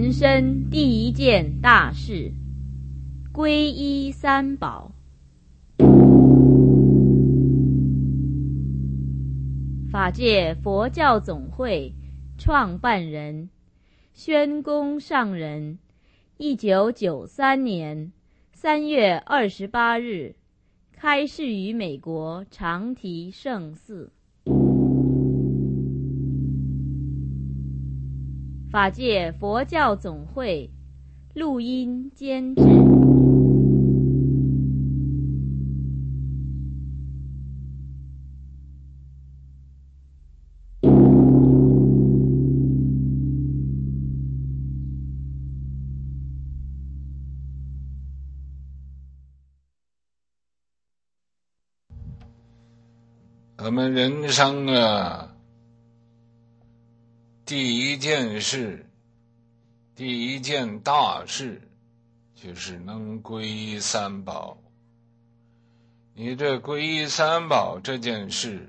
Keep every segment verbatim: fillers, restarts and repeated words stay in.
人生第一件大事，皈依三宝。法界佛教总会创办人宣公上人，一九九三年三月二十八日开示于美国长堤圣寺。法界佛教总会录音监制。 我们人生啊，第一件事，第一件大事，就是能皈依三宝。你这皈依三宝这件事，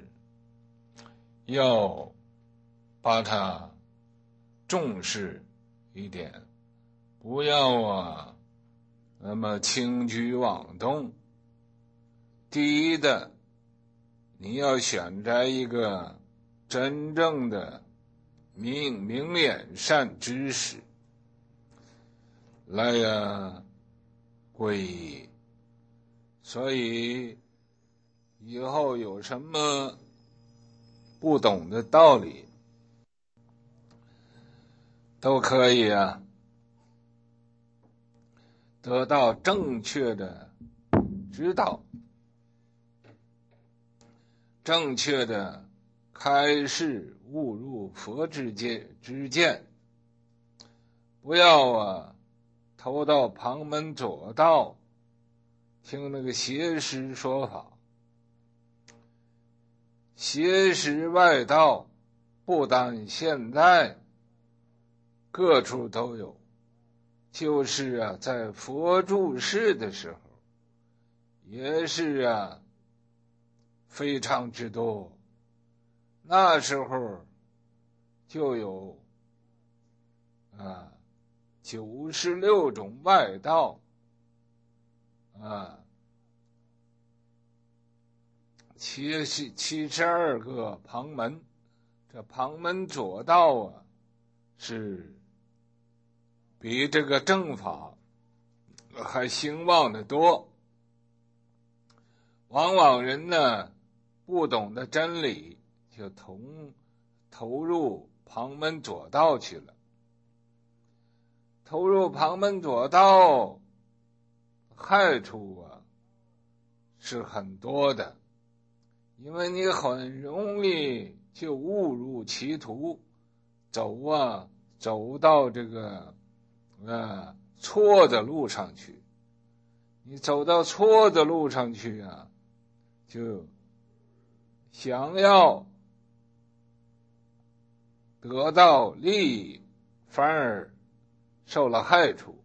要把它重视一点，不要啊，那么轻举妄动。第一的，你要选择一个真正的明明眼善知识来呀皈依。所以以后有什么不懂的道理，都可以啊得到正确的指导，正确的开示悟入佛之见之见，不要啊投到旁门左道，听那个邪师说法。邪师外道不但现在各处都有，就是啊在佛住世的时候也是啊非常之多。那时候就有啊九十六种外道啊，七十七十二个旁门。这旁门左道啊，是比这个正法还兴旺的多。往往人呢不懂得真理，就投投入旁门左道去了。投入旁门左道，害处啊是很多的，因为你很容易就误入歧途，走啊走到这个啊错的路上去。你走到错的路上去啊，就想要得到利益，反而受了害处。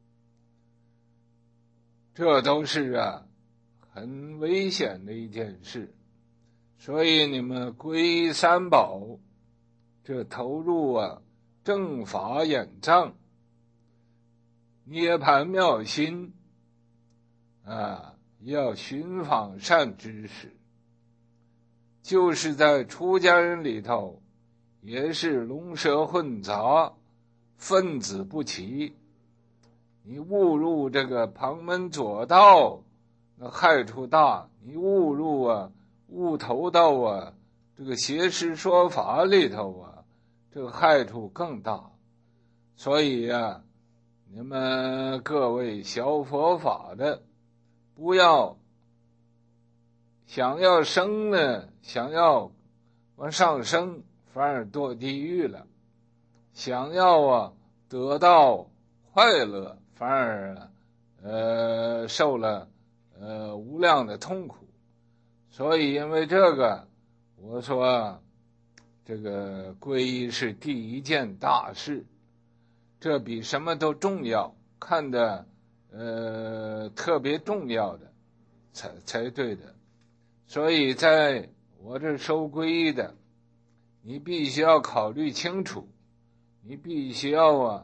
这都是啊很危险的一件事。所以你们皈依三宝，这投入啊正法眼藏，涅盘妙心啊，要寻访善知识。就是在出家人里头也是龙蛇混杂，分子不齐。你误入这个旁门左道，那害处大。你误入啊误投到啊这个邪师说法里头啊，这个害处更大。所以啊你们各位学佛法的，不要想要升呢，想要往上升，反而堕地狱了。想要啊得到快乐，反而呃受了呃无量的痛苦。所以因为这个，我说这个皈依是第一件大事，这比什么都重要，看的呃特别重要的才才对的。所以在我这收皈依的，你必须要考虑清楚，你必须要啊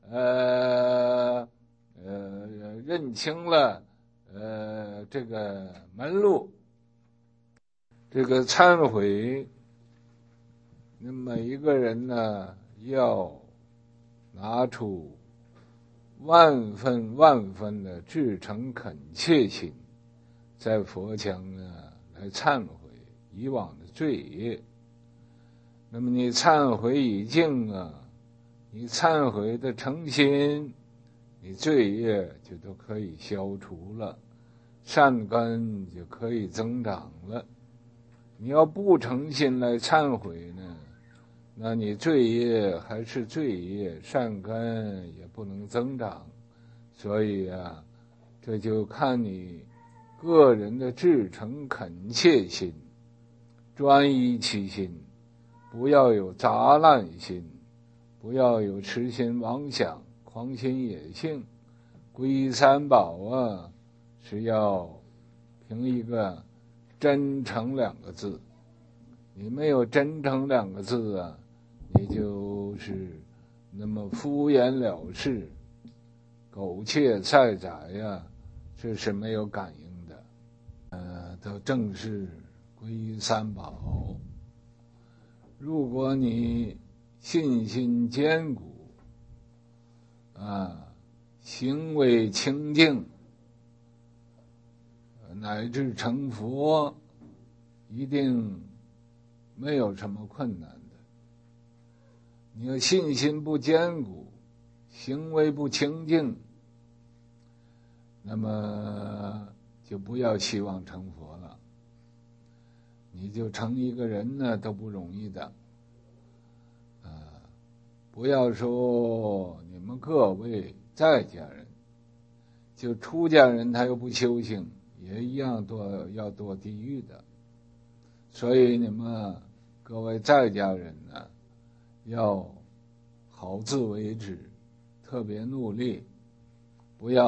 呃呃认清了呃这个门路。这个忏悔，那每一个人呢要拿出万分万分的至诚恳切心，在佛前呢来忏悔以往的罪业。那么你忏悔已尽啊，你忏悔的诚心，你罪业就都可以消除了，善根就可以增长了。你要不诚心来忏悔呢，那你罪业还是罪业，善根也不能增长。所以啊，这就看你个人的至诚恳切心，专一其心，不要有杂乱心，不要有痴心妄想、狂心野性。皈依三宝啊，是要凭一个真诚两个字。你没有真诚两个字啊，你就是那么敷衍了事，苟且菜宰呀，这是没有感应的。呃，都正是皈依三宝。如果你信心坚固啊，行为清净，乃至成佛，一定没有什么困难的。你要信心不坚固，行为不清净，那么就不要希望成佛了。你就成一个人呢都不容易的。呃，不要说你们各位在家人，就出家人他又不修行，也一样堕要堕地狱的。所以你们各位在家人呢，要好自为之，特别努力，不要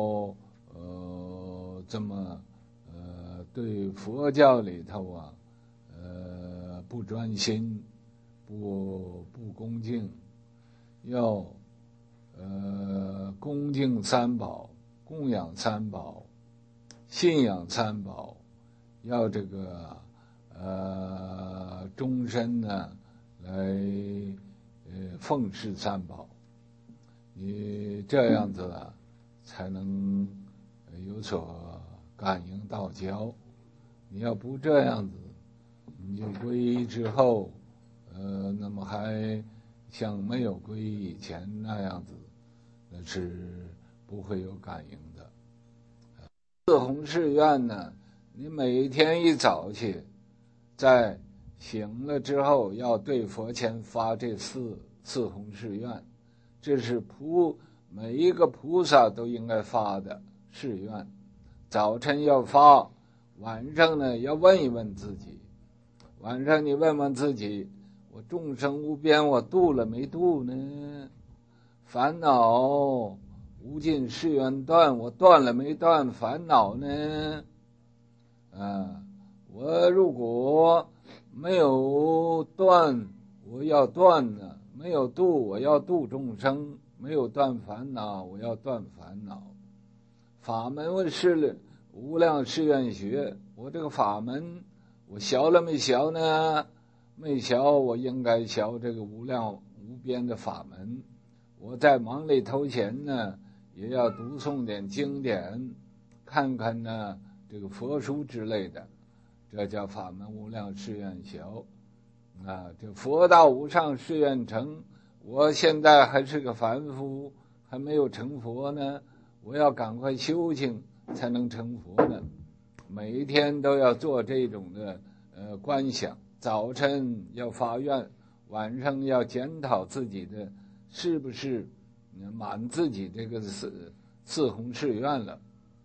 呃这么呃对佛教里头啊呃不专心，不不恭敬，要呃恭敬三宝，供养三宝，信仰三宝，要这个呃终身呢来呃奉事三宝。你这样子啊才能有所感应道交。你要不这样子，你就皈依之后呃那么还像没有皈依以前那样子，那是不会有感应的。四弘誓愿呢，你每天一早起在醒了之后要对佛前发这四四弘誓愿，这是菩每一个菩萨都应该发的誓愿。早晨要发，晚上呢要问一问自己，晚上你问问自己，我众生无边，我度了没度呢？烦恼无尽誓愿断，我断了没断烦恼呢？啊，我如果没有断，我要断呢；没有度，我要度众生；没有断烦恼，我要断烦恼。法门问是无量誓愿学，我这个法门我学了没学呢？没学，我应该学这个无量无边的法门。我在忙里偷闲呢，也要读诵点经典，看看呢这个佛书之类的，这叫法门无量誓愿学。啊，这佛道无上誓愿成，我现在还是个凡夫，还没有成佛呢，我要赶快修行才能成佛呢。每一天都要做这种的呃观想，早晨要发愿，晚上要检讨自己的是不是满自己这个四四弘誓愿了。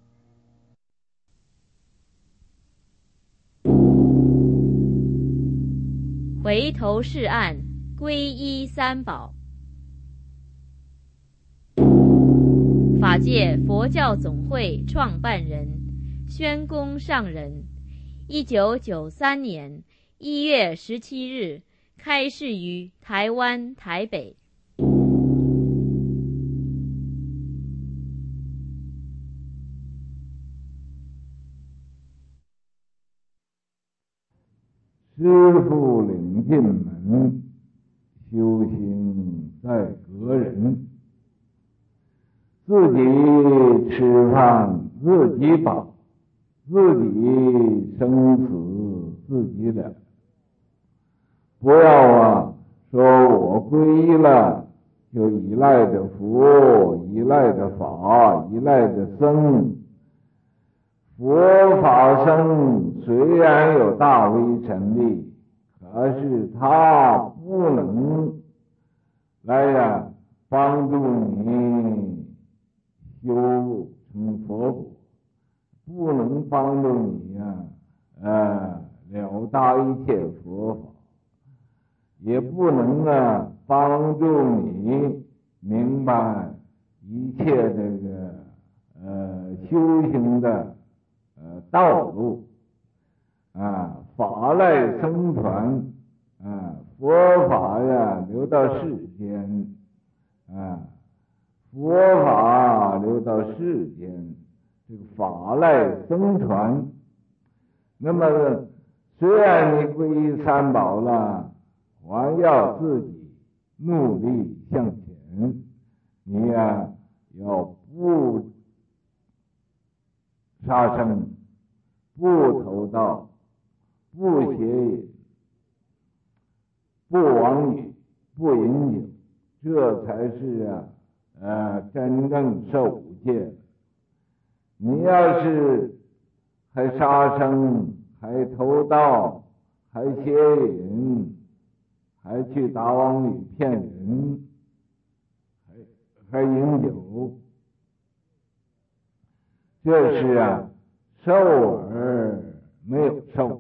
回头是岸，皈依三宝。法界佛教总会创办人宣公上人，一九九三年一月十七日开示于台湾台北。 师父领进门，修行在个人。自己吃饭自己饱，自己生死自己了。不要啊，说我皈依了，就依赖着佛，依赖着法，依赖着僧。佛法僧虽然有大威神力，可是他不能来呀帮助你修成佛果，不能帮助你呀、啊，呃，了达一切佛法，也不能啊帮助你明白一切这个呃修行的呃道路啊，法来僧传啊，佛法呀流到世间啊，佛法流到世间，这个法来僧传。那么虽然你皈依三宝了，还要自己努力向前。你呀、啊、要不杀生，不偷盗，不邪淫，不妄语，不饮酒，这才是啊呃真正受五戒。你要是还杀生，还偷盗，还邪淫，还去打妄语骗人，还还饮酒，这是啊受而没有受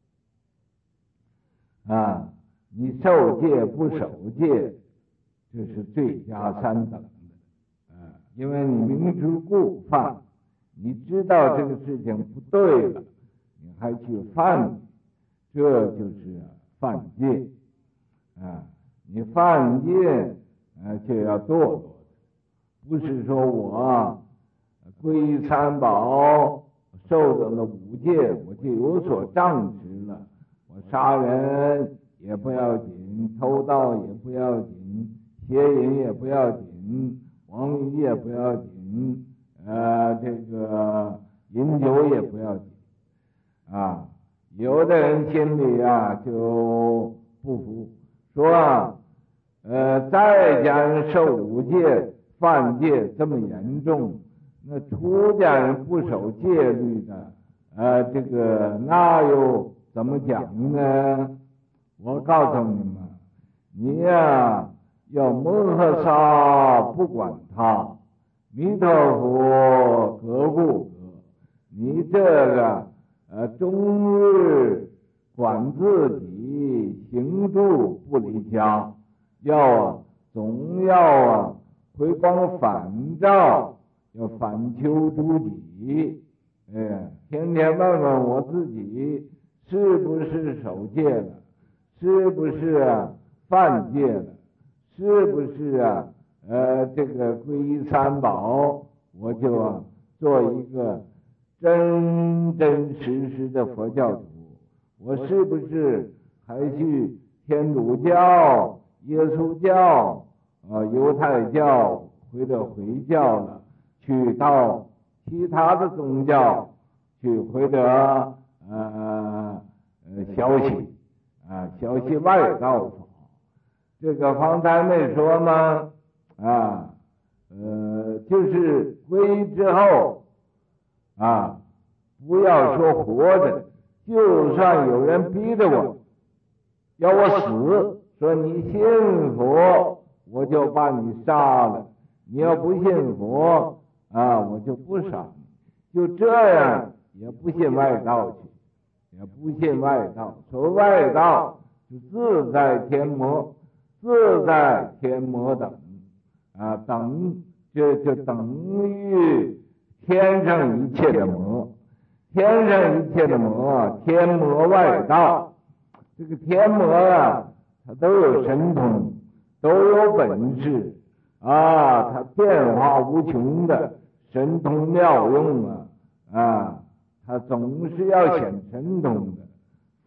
啊！你受戒不守戒，这是罪加三等的啊！因为你明知故犯，你知道这个事情不对了，你还去犯，这就是啊犯戒啊！你犯戒啊就要堕落，不是说我皈依三宝，受到了五戒，我就有所障执了。我杀人也不要紧，偷盗也不要紧，邪淫也不要紧，妄语也不要紧，呃，这个饮酒也不要紧啊。有的人心里啊就不服，说啊，呃，在家人受五戒犯戒这么严重，那出家人不守戒律的，呃，这个那又怎么讲呢？我告诉你们，你呀、啊、要摩诃萨不管他，弥陀佛隔不隔，你这个呃终日管自己，行住不离家，要啊总要啊回光返照，要反求诸己，哎，天天问问我自己是不是守戒了，是不是啊犯戒了，是不是啊呃这个皈依三宝，我就啊做一个真真实实的佛教徒。我是不是还去天主教、耶稣教、呃犹太教或者回教了，去到其他的宗教去，或者呃呃学习啊学习外道法？这个方才没说吗？啊呃就是皈依之后啊，不要说活着，就算有人逼着我要我死，说你信佛我就把你杀了，你要不信佛啊我就不杀你，就这样也不信外道去，也不信外道。所谓外道是自在天魔，自在天魔等啊，等就就等于天上一切的魔，天上一切的魔，天魔外道。这个天魔啊，它都有神通，都有本事啊，它变化无穷的，神通妙用啊啊，它总是要显神通的。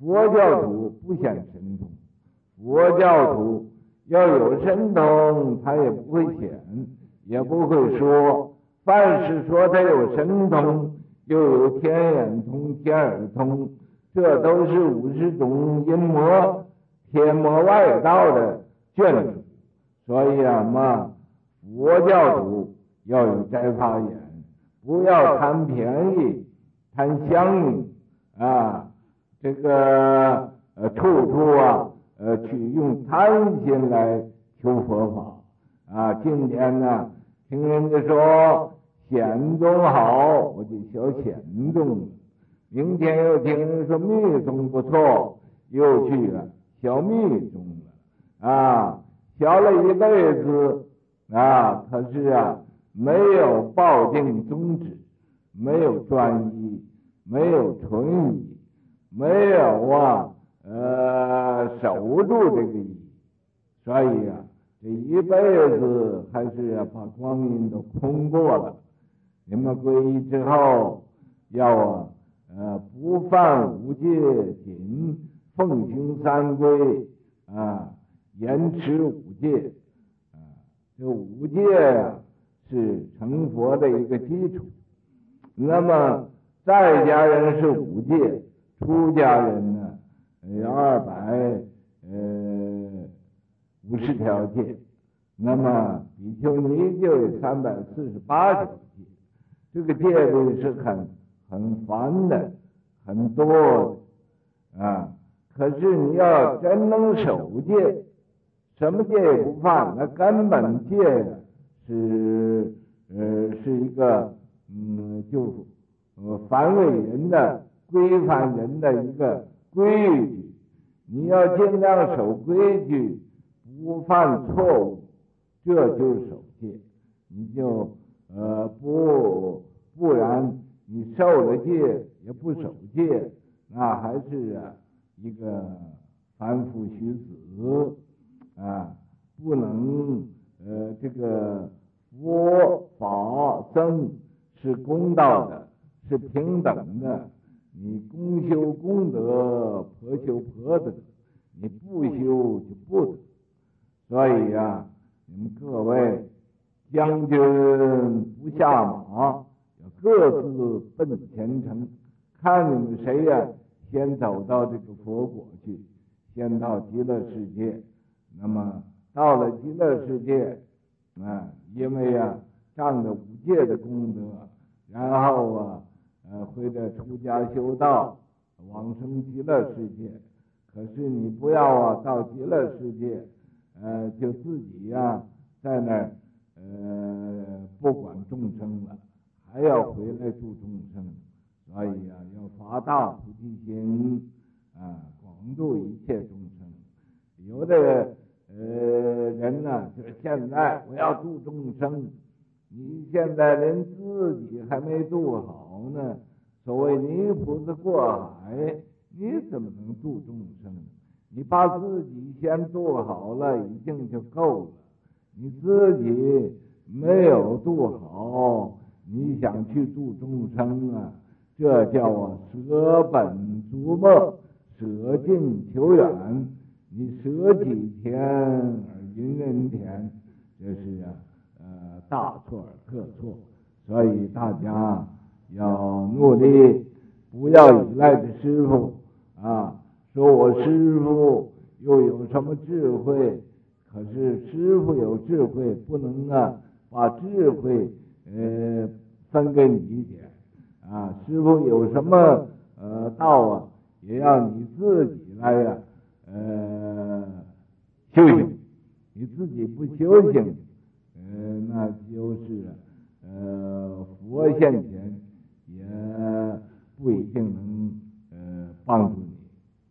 佛教徒不显神通，佛教徒要有神通，他也不会显，也不会说。凡是说他有神通，又有天眼通、天耳通，这都是五十种阴魔、天魔外道的眷属。所以啊嘛，佛教徒要有摘法眼，不要贪便宜、贪香名啊，这个呃处处啊呃去用贪心来求佛法啊。今天呢，听人家说显宗好，我就学显宗；明天又听人说密宗不错，又去了小密宗了啊。学了一辈子啊，可是啊没有抱定宗旨，没有专一，没有纯一，没有啊呃守住这个一，所以啊这一辈子还是啊把光阴都空过了。你们皈依之后要啊呃不犯五戒禁，奉行三规啊，严持五戒啊。这五戒啊是成佛的一个基础。那么在家人是五戒，出家人呢有二百呃五十条戒，那么比丘尼就有三百四十八条戒。这个戒律是很很繁的，很多的啊。可是你要真能守戒，什么戒也不犯，那根本戒是呃是一个嗯就呃防卫人的、规范人的一个规矩。你要尽量守规矩，不犯错误，这就是守戒。你就呃不不然你受了戒也不守戒，那还是啊一个凡夫虚子啊，不能呃这个佛法僧是公道的，是平等的。你公修公德，婆修婆德，你不修就不得。所以啊，你们各位将军不下马，要各自奔前程，看你们谁呀、啊、先走到这个佛国去，先到极乐世界。那么到了极乐世界啊，因为啊仗着五戒的功德，然后啊呃会在出家修道，往生极乐世界。可是你不要啊到极乐世界呃就自己呀、啊、在那儿呃不管众生了，还要回来度众生。所以啊要发大菩提心啊，广度一切众生。有的呃人呢、啊、就是现在我要度众生，你现在连自己还没度好呢，所谓泥菩萨过海，你怎么能度众生？你把自己先度好了，已经就够了。你自己没有度好，你想去度众生啊，这叫啊舍本逐末，舍近求远。你舍己田而云人田，这是啊呃大错而特错。所以大家要努力，不要依赖着师父啊，说我师父又有什么智慧？可是师父有智慧，不能啊把智慧呃分给你一点啊。师父有什么呃道啊，也要你自己来呀、啊、呃修行。你自己不修行，呃那就是呃佛现前也不一定能呃帮助你。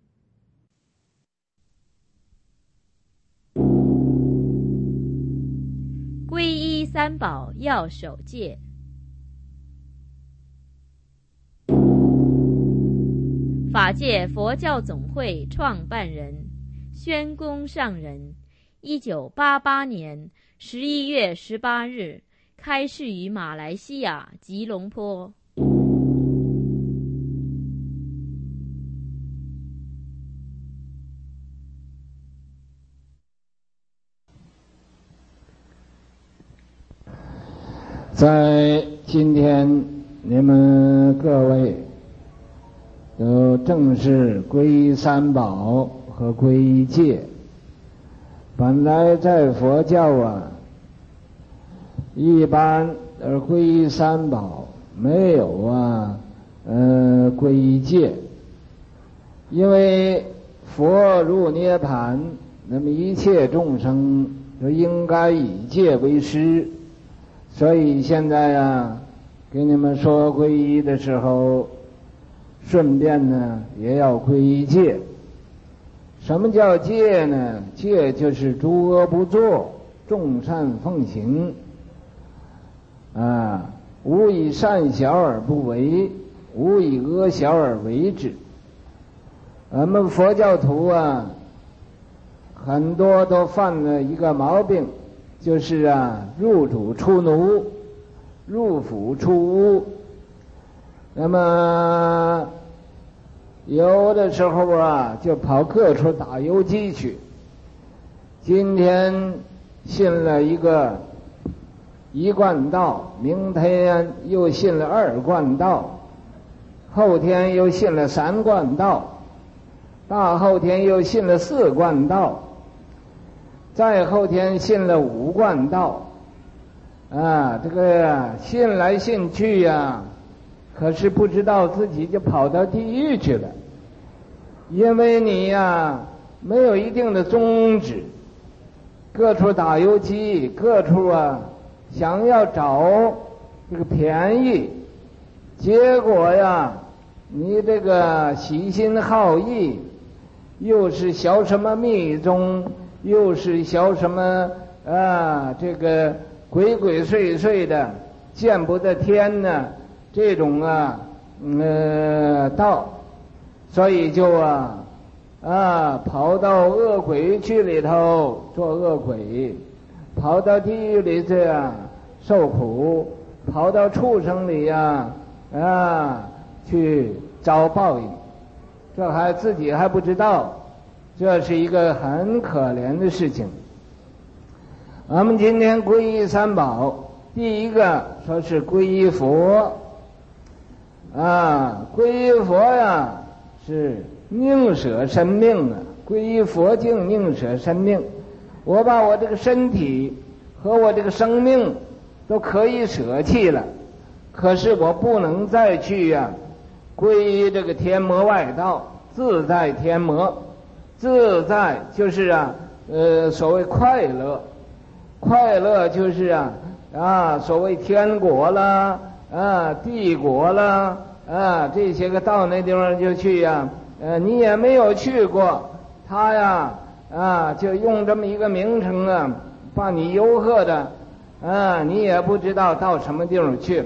皈依三宝要守戒。法界佛教总会创办人宣公上人，一九八八年十一月十八日开示于马来西亚吉隆坡。 在今天，你们各位都正式皈依三宝和皈依戒。本来在佛教啊，一般呃皈依三宝，没有啊呃皈依戒，因为佛入涅盘，那么一切众生都应该以戒为师。所以现在啊，给你们说皈依的时候，顺便呢也要皈依戒。什么叫戒呢？戒就是诸恶不作，众善奉行。啊，勿以善小而不为，勿以恶小而为之。我们佛教徒啊，很多都犯了一个毛病。就是啊，入主出奴，入府出屋。那么有的时候啊，就跑各处打游击去。今天信了一个一贯道，明天又信了二贯道，后天又信了三贯道，大后天又信了四贯道。再后天信了五贯道，啊，这个信来信去呀、啊，可是不知道自己就跑到地狱去了，因为你呀、啊、没有一定的宗旨，各处打游击，各处啊想要找这个便宜，结果呀，你这个喜心好意，又是学什么密宗。又是学什么啊？这个鬼鬼祟祟的，见不得天呢，这种啊，呃，道，所以就啊啊，跑到恶鬼去里头做恶鬼，跑到地狱里这样受苦，跑到畜生里呀 啊, 啊去遭报应，这还自己还不知道。这是一个很可怜的事情。我们今天皈依三宝，第一个说是皈依佛啊，皈依佛呀是宁舍生命啊，皈依佛经宁舍生命。我把我这个身体和我这个生命都可以舍弃了，可是我不能再去呀、啊、皈依这个天魔外道，自在天魔。自在就是啊，呃，所谓快乐，快乐就是啊啊，所谓天国啦，啊，帝国啦，啊，这些个到那地方就去呀、啊，呃，你也没有去过，他呀啊，就用这么一个名称啊，把你吆喝的，啊，你也不知道到什么地方去了。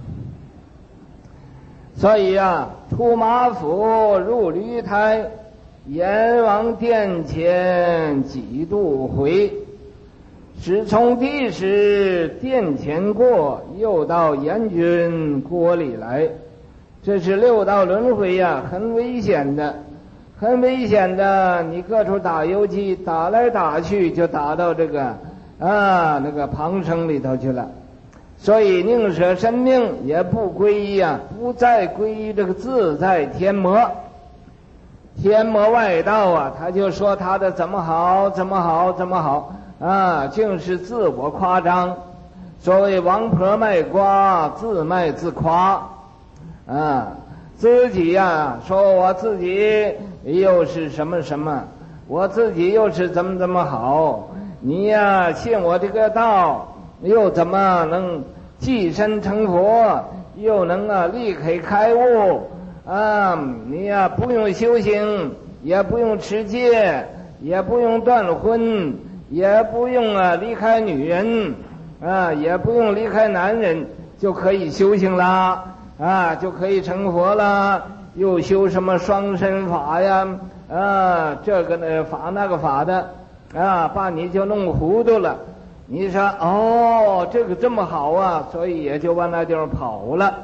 所以啊，出马府入驴胎。阎王殿前几度回，始从地时殿前过，又到阎君锅里来。这是六道轮回呀、啊，很危险的，很危险的。你各处打游击，打来打去就打到这个啊那个旁生里头去了。所以宁舍生命也不皈依啊，不再皈依这个自在天魔。天魔外道啊，他就说他的怎么好怎么好怎么好啊，竟是自我夸张。所谓王婆卖瓜，自卖自夸啊，自己呀、啊、说我自己又是什么什么，我自己又是怎么怎么好，你呀、啊、信我这个道，又怎么能寄身成佛，又能啊立刻开悟啊，你呀、啊、不用修行，也不用持戒，也不用断婚，也不用啊离开女人啊，也不用离开男人，就可以修行啦啊，就可以成佛啦。又修什么双身法呀啊，这个呢法那个法的啊，把你就弄糊涂了。你说哦，这个这么好啊，所以也就往那地方跑了。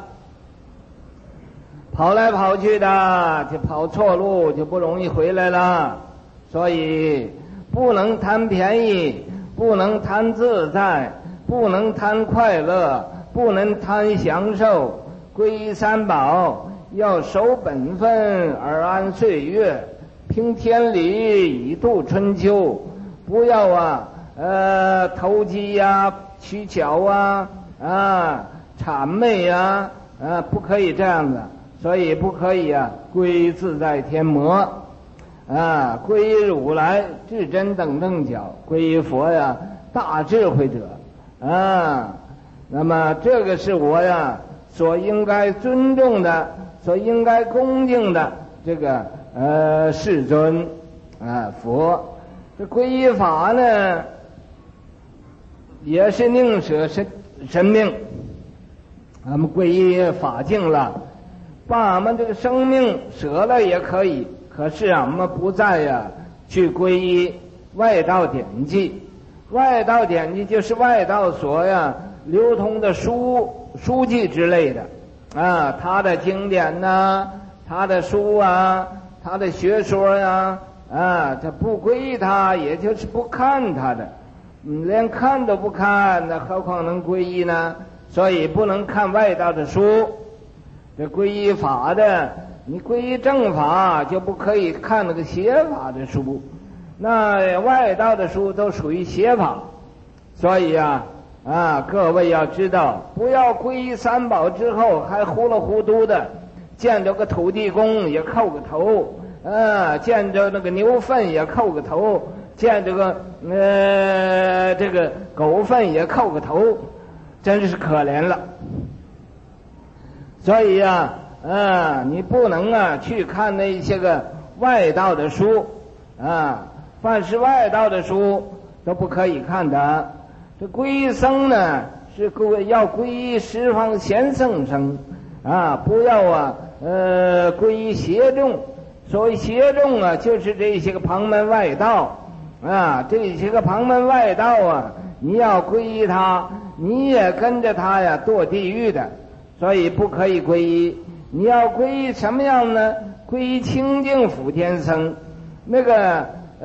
跑来跑去的，就跑错路，就不容易回来了。所以不能贪便宜，不能贪自在，不能贪快乐，不不能贪享受，皈依三宝，要守本分而安岁月，凭天理以度春秋，不要啊呃投机呀、取巧啊啊谄媚啊啊，不可以这样子，所以不可以啊皈依自在天魔啊，皈依如来至真等正觉，皈依佛呀大智慧者啊。那么这个是我呀所应该尊重的，所应该恭敬的这个呃世尊啊佛。这皈依法呢也是宁舍生生命，俺们皈依法境了，把俺们这个生命舍了也可以，可是啊我们不再呀去皈依外道典籍。外道典籍就是外道所呀流通的书书籍之类的啊，他的经典呐、啊，他的书啊，他的学说呀 啊, 啊，他不皈依他，也就是不看他的，嗯，连看都不看，那何况能皈依呢？所以不能看外道的书。这皈依法的，你皈依正法就不可以看那个邪法的书，那外道的书都属于邪法。所以啊啊，各位要知道，不要皈依三宝之后还糊里糊涂的，见着个土地公也叩个头，啊，见着那个牛粪也叩个头，见着个呃这个狗粪也叩个头，真是可怜了。所以啊啊，你不能啊去看那些个外道的书啊，凡是外道的书都不可以看的。这皈依僧呢是要皈依十方贤圣僧啊，不要啊呃皈依邪众。所谓邪众啊，就是这些个旁门外道啊，这些个旁门外道啊，你要皈依他，你也跟着他呀堕地狱的，所以不可以皈依。你要皈依什么样呢？皈依清净福天僧。那个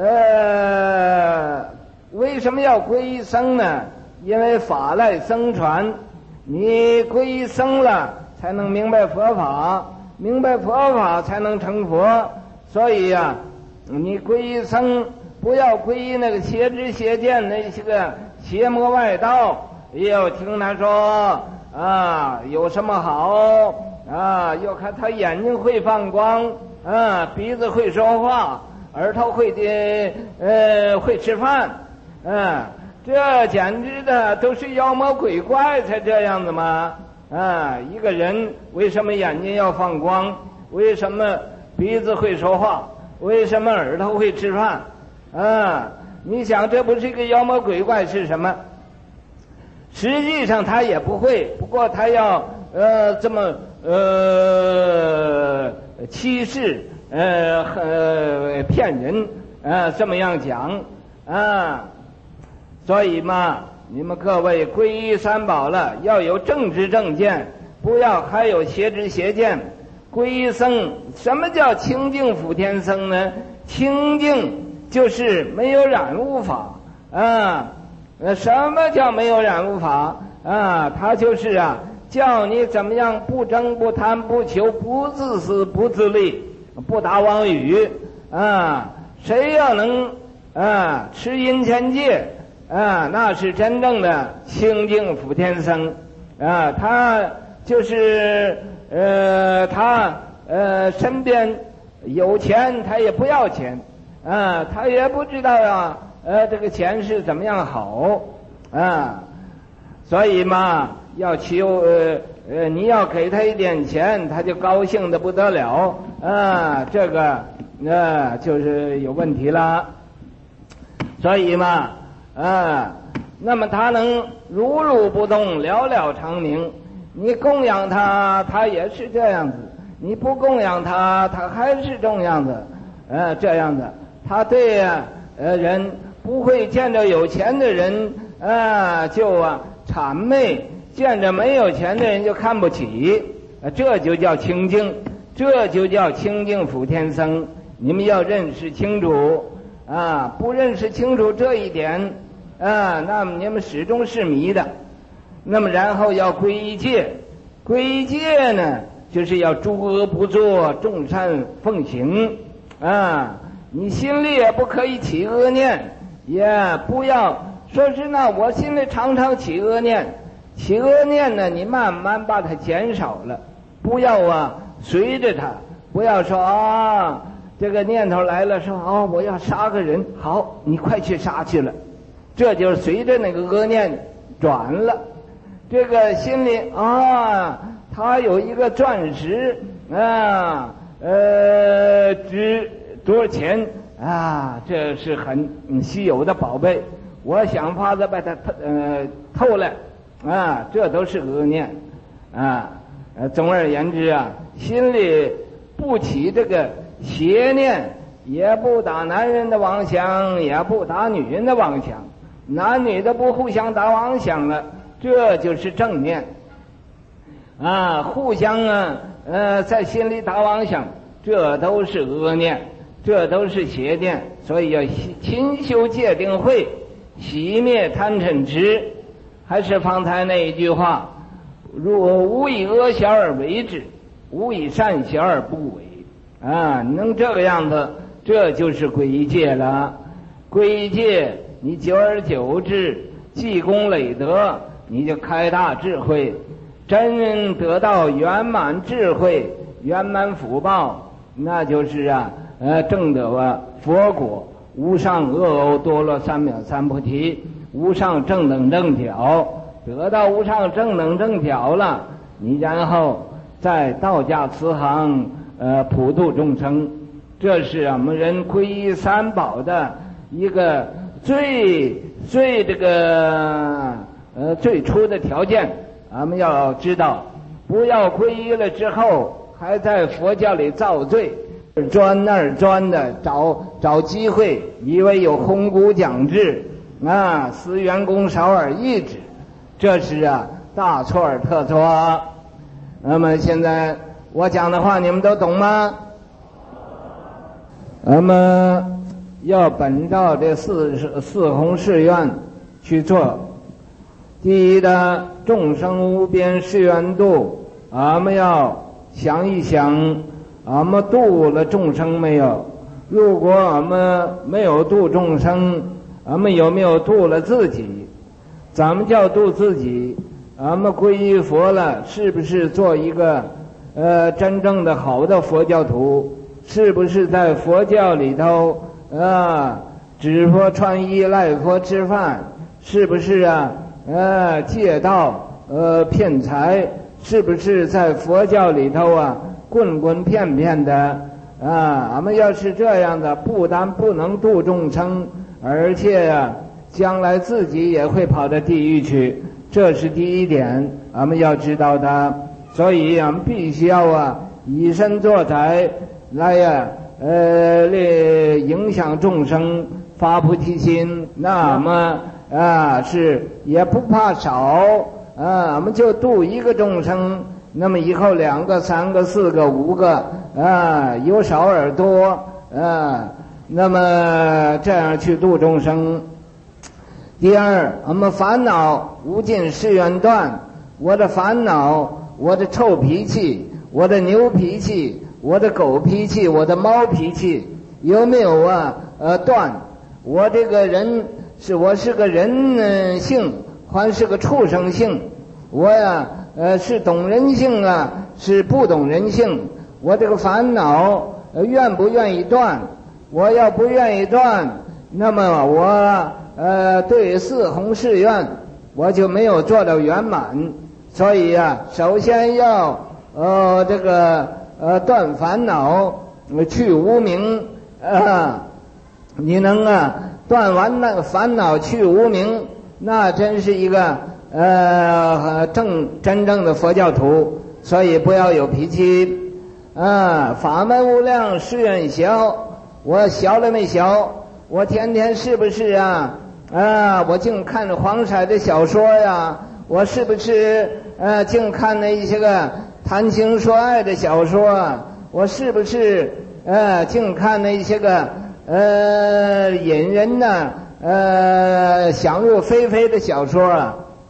呃为什么要皈依僧呢？因为法赖僧传，你皈依僧了才能明白佛法，明白佛法才能成佛。所以呀、啊，你皈依僧不要皈依那个邪知邪见那些个邪魔外道，也有听他说啊有什么好啊，又看他眼睛会放光啊，鼻子会说话，耳朵会的呃会吃饭，啊，这简直的都是妖魔鬼怪才这样子吗？啊，一个人为什么眼睛要放光？为什么鼻子会说话？为什么耳朵会吃饭？啊，你想这不是一个妖魔鬼怪是什么？实际上他也不会，不过他要呃这么呃欺世呃呃骗人啊、呃、这么样讲啊，所以嘛，你们各位皈依三宝了，要有正知正见，不要还有邪知邪见。皈依僧，什么叫清净福天僧呢？清净就是没有染污法啊。呃，什么叫没有染污法啊？它就是啊，叫你怎么样不争不贪不求不自私不自利不打妄语啊。谁要能啊持阴间戒啊，那是真正的清净福天僧啊。他就是呃他呃身边有钱他也不要钱啊，他也不知道啊呃这个钱是怎么样好啊，所以嘛要求呃呃你要给他一点钱，他就高兴的不得了啊，这个呃就是有问题了。所以嘛啊，那么他能如如不动，了了长明。你供养他，他也是这样子；你不供养他，他还是这样子。呃，这样的，他对啊呃人不会见着有钱的人啊就啊谄媚，见着没有钱的人就看不起。呃，这就叫清净，这就叫清净福天僧。你们要认识清楚啊！不认识清楚这一点啊，那么你们始终是迷的。 那么然后要归戒，归戒呢就是要诸恶不作，众善奉行啊。你心里也不可以起恶念，也不要说是呢我心里常常起恶念，起恶念呢你慢慢把它减少了，不要啊随着它，不要说啊这个念头来了说哦我要杀个人，好你快去杀去了，这就是随着那个恶念转了。这个心里啊他有一个钻石啊呃值多少钱啊，这是很稀有的宝贝，我想法子把它呃偷了啊，这都是恶念啊。呃总而言之啊，心里不起这个邪念，也不打男人的妄想，也不打女人的妄想，男女的不互相打妄想了，这就是正念啊。互相啊呃在心里打妄想，这都是恶念，这都是邪念。所以要勤修戒定慧，熄灭贪嗔痴。还是方才那一句话，若无以恶小而为之，无以善小而不为啊，能这个样子，这就是归戒了。归戒你久而久之积功累德，你就开大智慧，真得到圆满智慧，圆满福报，那就是啊呃证得啊佛果，无上阿耨多罗三藐三菩提，无上正等正觉，得到无上正等正觉了，你然后在道家慈航呃普度众生。这是我们人皈依三宝的一个最最这个呃最初的条件。我们要知道，不要皈依了之后还在佛教里造罪，钻那儿钻的，找找机会，以为有鸿鹄奖制啊，思员工少而益之，这是啊大错而特错。那么现在我讲的话你们都懂吗？我们要本照这四四弘誓愿去做。第一的众生无边誓愿度，我们要想一想，我们度了众生没有？如果我们没有度众生，我们有没有度了自己？咱们叫度自己，我们皈依佛了，是不是做一个呃真正的好的佛教徒？是不是在佛教里头啊指佛穿衣赖佛吃饭？是不是啊呃借道呃骗财？是不是在佛教里头啊棍棍骗骗的啊？俺们要是这样的，不但不能度众生，而且啊将来自己也会跑到地狱去，这是第一点俺们要知道的。所以俺们必须要啊以身作则来呀、啊、呃来影响众生，发菩提心。那么啊是也不怕少啊，我们就度一个众生，那么以后两个三个四个五个啊，有少而多啊，那么这样去度众生。第二，我们烦恼无尽誓愿断，我的烦恼，我的臭脾气，我的牛脾气，我的狗脾气，我的猫脾气，有没有啊呃断？我这个人是我是个人、呃、性，还是个畜生性？我呀呃是懂人性啊，是不懂人性？我这个烦恼、呃、愿不愿意断？我要不愿意断，那么我呃对四弘誓愿我就没有做到圆满。所以啊首先要呃这个呃断烦恼，去无明啊，你能啊断完那个烦恼，去无明，那真是一个呃正真正的佛教徒。所以不要有脾气啊。法门无量誓愿消，我消了没消？我天天是不是啊啊我净看着黄色的小说呀？我是不是呃净看那一些个谈情说爱的小说啊？我是不是呃净看那一些个呃引人呢呃想入非非的小说啊？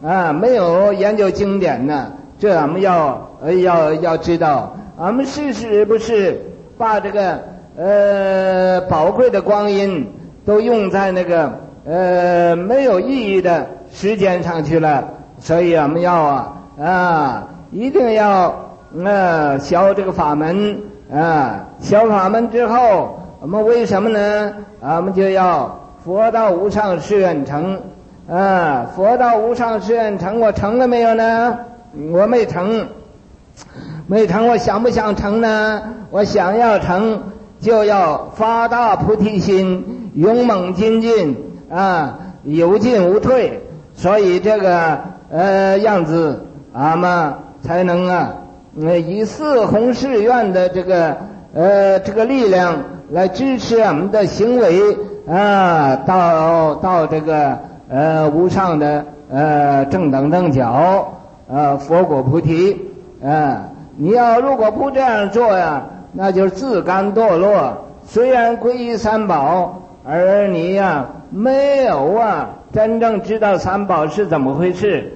啊，没有研究经典呢，这俺们要呃要要知道，俺们是是不是把这个呃宝贵的光阴都用在那个呃没有意义的时间上去了？所以俺们要啊啊一定要呃学这个法门啊，学法门之后，我们为什么呢？俺们就要佛道无上誓愿成啊！佛道无上誓愿成，我成了没有呢？我没成，没成，我想不想成呢？我想要成，就要发大菩提心，勇猛精进啊，有进无退。所以这个呃样子，俺们才能啊，呃以四弘誓愿的这个呃这个力量来支持俺们的行为啊，到到这个呃无上的呃正等正觉呃佛果菩提啊。你要如果不这样做呀，那就是自甘堕落。虽然皈依三宝，而你呀没有啊真正知道三宝是怎么回事。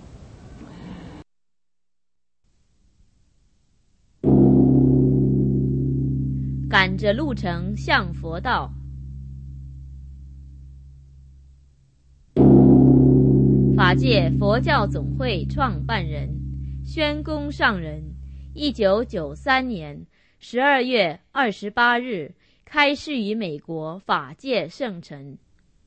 赶着路程向佛道。法界佛教总会创办人宣公上人，一九九三年十二月二十八日开示于美国法界圣城。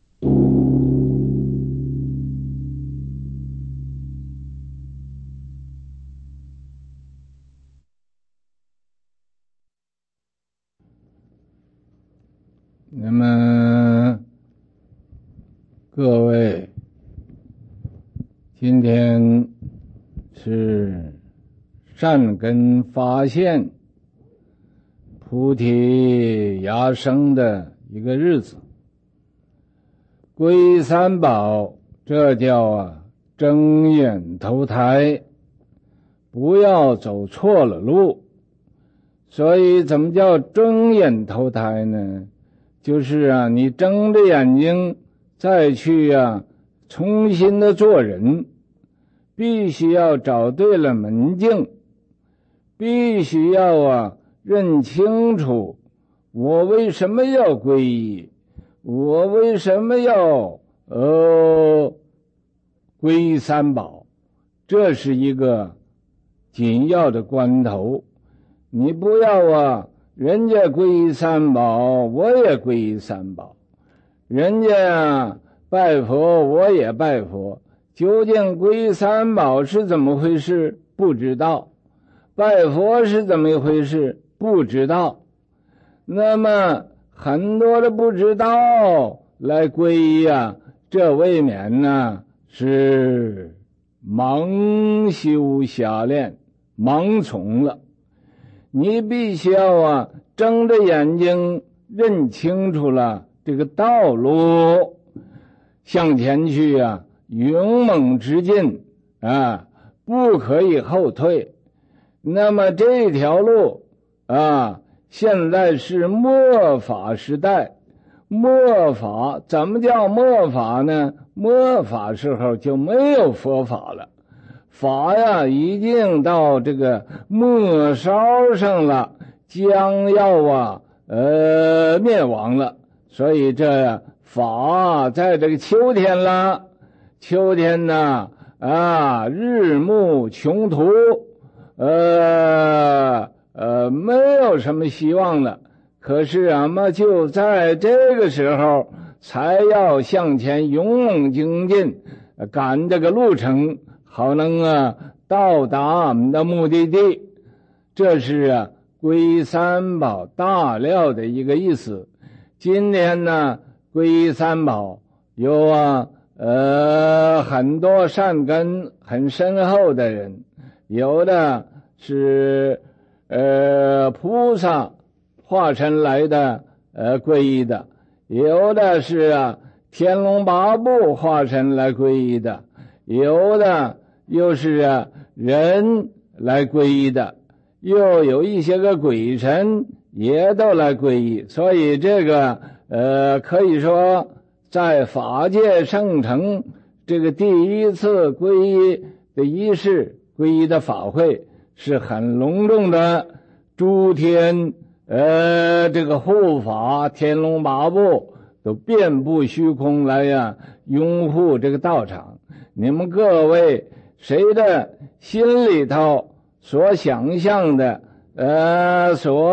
那么各位，今天是善根发现菩提芽生的一个日子，皈依三宝，这叫啊睁眼投胎，不要走错了路。所以怎么叫睁眼投胎呢？就是啊你睁着眼睛再去啊重新的做人，必须要找对了门径，必须要啊认清楚我为什么要皈依，我为什么要呃皈依三宝，这是一个紧要的关头。你不要啊人家皈依三宝，我也皈依三宝，人家啊拜佛，我也拜佛，究竟皈依三宝是怎么回事？不知道。拜佛是怎么一回事？不知道。那么很多的不知道来皈依啊，这未免呢是盲修瞎练，盲从了。你必须要啊睁着眼睛认清楚了这个道路，向前去啊勇猛直进啊，不可以后退。那么这条路啊现在是末法时代，末法怎么叫末法呢？末法时候就没有佛法了，法呀已经到这个末梢上了，将要啊呃灭亡了。所以这法在这个秋天了，秋天呢啊日暮穷途，呃呃没有什么希望了。可是俺们就在这个时候才要向前勇猛精进，赶这个路程，好能啊到达俺们的目的地。这是啊皈依三宝大料的一个意思。今天呢皈依三宝有啊呃很多善根很深厚的人，有的是呃菩萨化身来的呃皈依的，有的是啊天龙八部化身来皈依的，有的又是啊人来皈依的，又有一些个鬼神也都来皈依。所以这个呃可以说在法界圣城这个第一次皈依的仪式，皈依的法会是很隆重的，诸天呃这个护法天龙八部都遍布虚空来呀拥护这个道场。你们各位谁的心里头所想象的呃所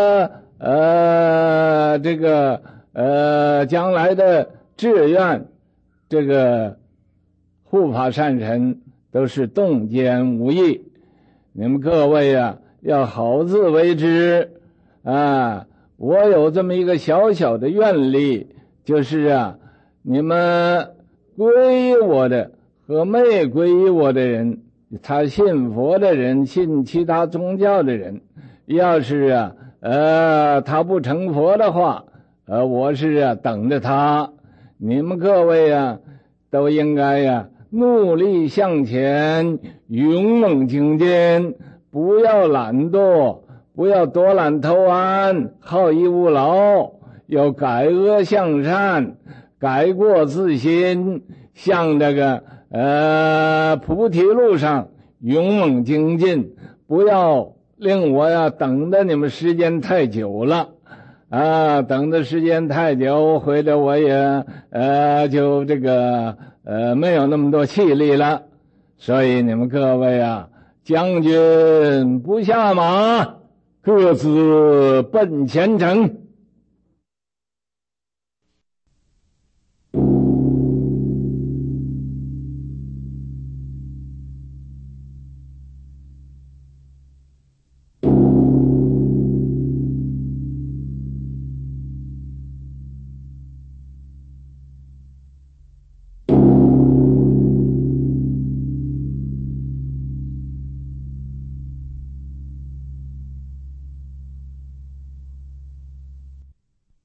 呃这个呃将来的志愿，这个护法善神都是洞见无益。你们各位啊要好自为之啊！我有这么一个小小的愿力，就是啊，你们皈依我的和没皈依我的人，他信佛的人，信其他宗教的人，要是啊呃他不成佛的话，呃我是啊等着他。你们各位啊都应该呀、啊、努力向前，勇猛精进，不要懒惰，不要多懒偷安，好逸恶劳，要改恶向善，改过自新，向这个呃菩提路上勇猛精进，不要令我呀等的你们时间太久了啊，等的时间太久，回来我也呃就这个呃没有那么多气力了。所以你们各位啊，将军不下马，各自奔前程。